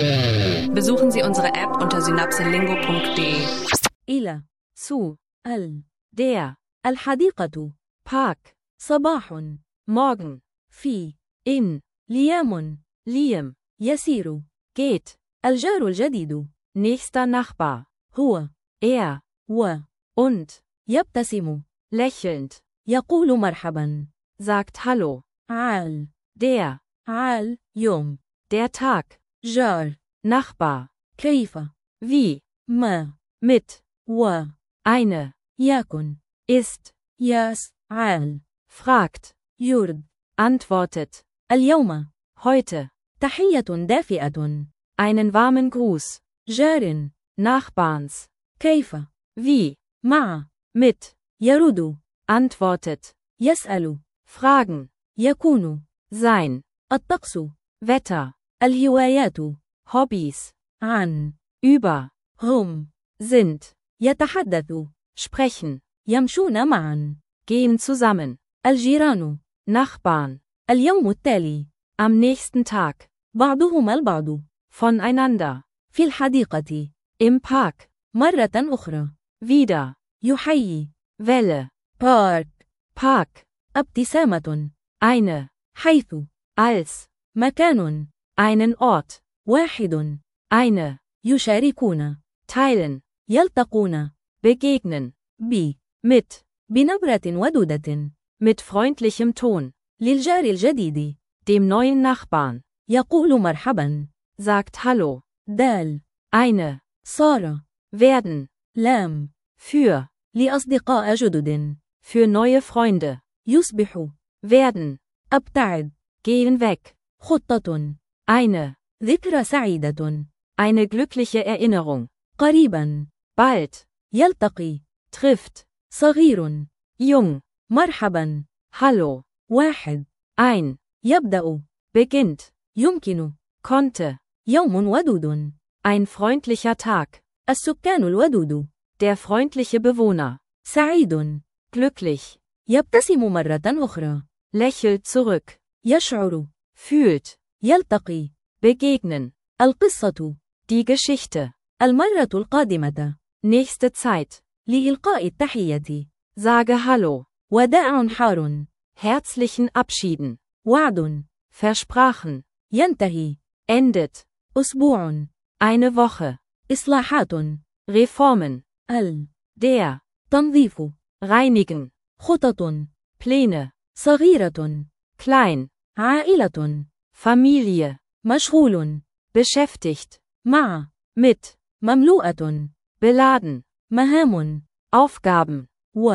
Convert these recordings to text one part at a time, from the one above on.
Besuchen Sie unsere App unter synapselingo.de. إلى zu der الحديقة Park صباح morgen في in ليام يسير geht الجار الجديد nächster Nachbar هو er و und يبتسم lächelnd يقول مرحبا sagt Hallo. عال Der يوم der Tag جار Nachbar كيف wie ما mit و eine يكن ist ياس عال fragt يرد antwortet اليوم heute تحية دافئة einen warmen Gruß جار Nachbarns كيف wie مع mit يرد antwortet يسأل fragen يكون sein الطقس Wetter الهوايات Hobbys عن über هم sind يتحدث sprechen يمشون معا gehen zusammen الجيران Nachbarn اليوم التالي am nächsten Tag بعضهما البعض voneinander في الحديقة im Park مرة أخرى wieder يحيي Welle Park ابتسامة eine حيث als مكان einen Ort واحد eine يشاركون teilen يلتقون begegnen mit بنبرة ودودة mit freundlichem Ton للجار الجديد dem neuen Nachbarn يقول مرحبا sagt Hallo eine صار werden لام für لأصدقاء جدد für neue Freunde يصبح werden أبتعد gehen weg خطة eine ذكرى سعيدة eine glückliche Erinnerung قريبا bald يلتقي trifft صغير jung مرحبا Hallo واحد ein يبدأ beginnt يمكن konnte يوم ودود ein freundlicher Tag السكان الودود der freundliche Bewohner سعيد glücklich يبتسم مرة أخرى lächelt zurück يشعر fühlt يلتقي begegnen القصة die Geschichte المرة القادمة nächste Zeit لإلقاء التحية sage Hallo وداع حار herzlichen Abschieden وعد versprachen ينتهي endet أسبوع eine Woche إصلاحات Reformen der تنظيف reinigen خطط Pläne صغيرة klein عائلة Familie مشغول beschäftigt مع mit مملوءة beladen مهام Aufgaben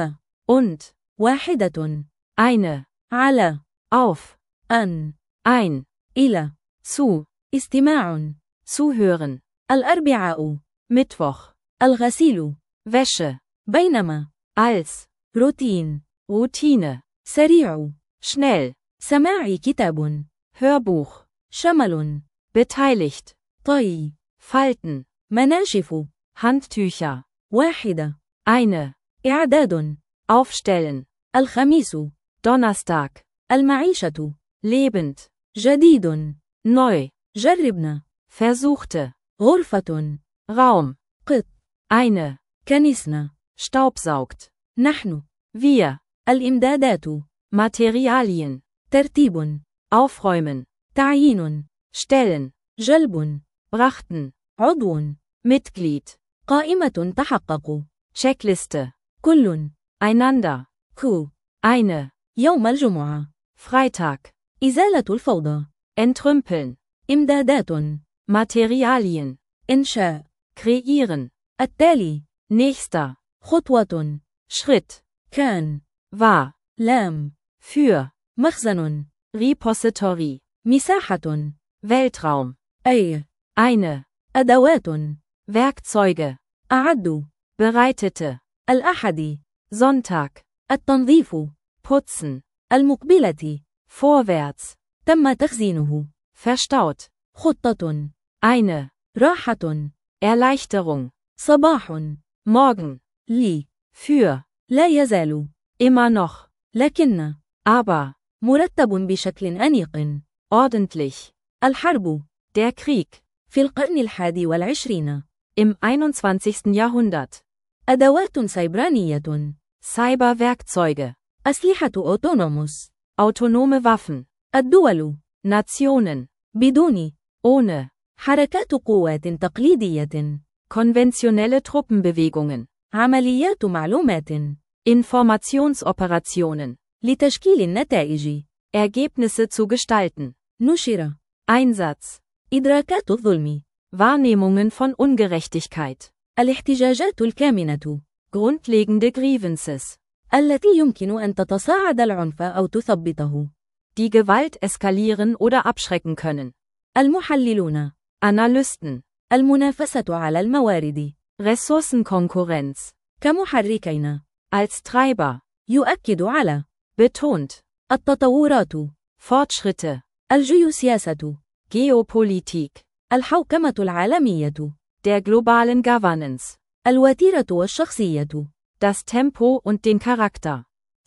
und واحدة eine على auf أن ein إلى zu استماع zuhören الأربعاء Mittwoch الغسيل Wäsche بينما als روتين Routine سريع schnell سماع كتاب Hörbuch شمل beteiligt طي Falten مناشف Handtücher واحدة eine إعداد aufstellen الخميس Donnerstag المعيشة lebend جديد neu جربنا versuchte غرفة Raum قط eine كنسنا staubsaugt نحن wir الإمدادات Materialien ترتيب aufräumen تعيين stellen جلب brachten عضو Mitglied قائمة تحقق Checkliste كل einander كو eine يوم الجمعة Freitag إزالة الفوضى entrümpeln إمدادات Materialien إنشاء kreieren التالي nächster خطوة Schritt كان war لام für مخزن Repository مساحة Weltraum أي eine أدوات Werkzeuge أعد bereitete الأحد Sonntag التنظيف putzen المقبلة vorwärts تم تخزينه verstaut خطة eine راحة Erleichterung صباح morgen لي für لا يزال immer noch لكن aber مرتب بشكل أنيق ordentlich الحرب der Krieg في القرن 21. Im 21. Jahrhundert. أدوات سيبرانية. Cyberwerkzeuge. أسلحة أوتونوموس. Autonome Waffen. الدول. Nationen. بدون. Ohne. حركات قوات تقليدية. Konventionelle Truppenbewegungen. عمليات معلومات. Informationsoperationen. لتشكيل النتائج. Ergebnisse zu gestalten. نشر. Einsatz. إدراكات الظلم. Wahrnehmungen von Ungerechtigkeit. الاحتجاجات الكامنة. Grundlegende Grievances. التي يمكن أن تتصاعد العنف أو تثبطه. Die Gewalt eskalieren oder abschrecken können. المحللون. Analysten. المنافسة على الموارد. Ressourcenkonkurrenz. كمحركين. Als Treiber. يؤكد على. Betont. التطورات. Fortschritte. الجيوسياسة. Geopolitik. الحوكمة العالمية. Der globalen Governance. الوتيرة والشخصية. Das Tempo und den Charakter.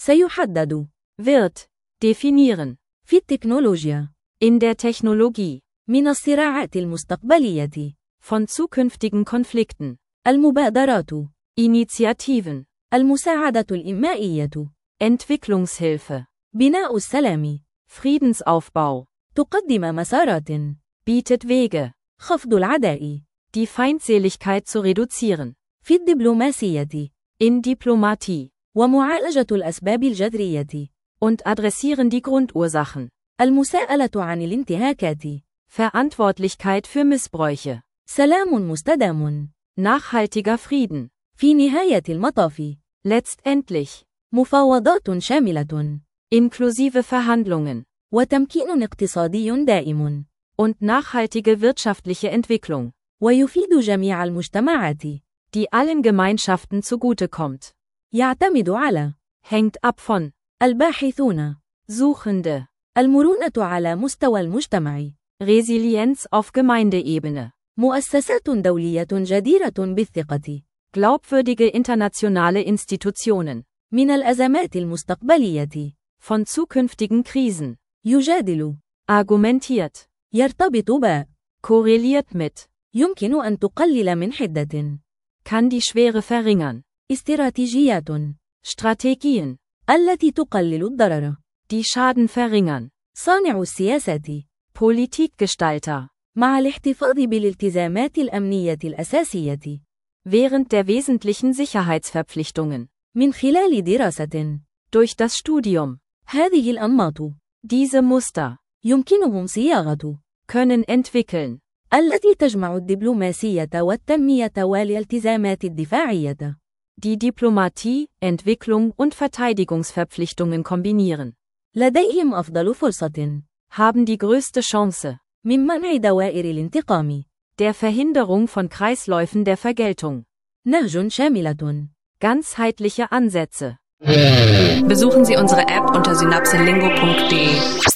سيحدد. Wird. Definieren. في التكنولوجيا. In der Technologie. من الصراعات المستقبلية. Von zukünftigen Konflikten. المبادرات. Initiativen. المساعدة الإنمائية. Entwicklungshilfe. بناء السلام. Friedensaufbau. تقدم مسارات. Bietet Wege. خفض العداء. Die Feindseligkeit zu reduzieren. في الدبلوماسية. In Diplomatie. ومعالجة الأسباب الجذرية. Und adressieren die Grundursachen. المساءلة عن الانتهاكات. Verantwortlichkeit für Missbräuche. سلام مستدام. Nachhaltiger Frieden. في نهاية المطاف. Letztendlich. مفاوضات شاملة. Inklusive Verhandlungen. وتمكين اقتصادي دائم. Und nachhaltige wirtschaftliche Entwicklung. ويفيد جميع المجتمعات. Die allen Gemeinschaften zugutekommt. يعتمد على. Hängt ab von. الباحثون. Suchende. المرونة على مستوى المجتمع. Resilienz auf Gemeindeebene. مؤسسات دولية جديرة بالثقة. Glaubwürdige internationale Institutionen. من الأزمات المستقبلية. Von zukünftigen Krisen. يجادل. Argumentiert. يرتبط ب. Korreliert mit. يمكن أن تقلل من حدة. Kann die Schwere verringern. استراتيجيات. Strategien. التي تقلل الضرر. Die Schaden verringern. صانع السياسات. Politikgestalter. مع الاحتفاظ بالالتزامات الأمنية الأساسية. Während der wesentlichen Sicherheitsverpflichtungen. من خلال دراسة. Durch das Studium. هذه الأنماط. Diese Muster. يمكنهم صياغة. Können entwickeln. التي تجمع الدبلوماسية والتنمية والالتزامات الدفاعية. Die Diplomatie, Entwicklung und Verteidigungsverpflichtungen kombinieren. لديهم أفضل فرصة. Haben die größte Chance. من منع دوائر الانتقام. Der Verhinderung von Kreisläufen der Vergeltung. نهج شاملة. Ganzheitliche Ansätze. Besuchen Sie unsere App unter synapselingo.de.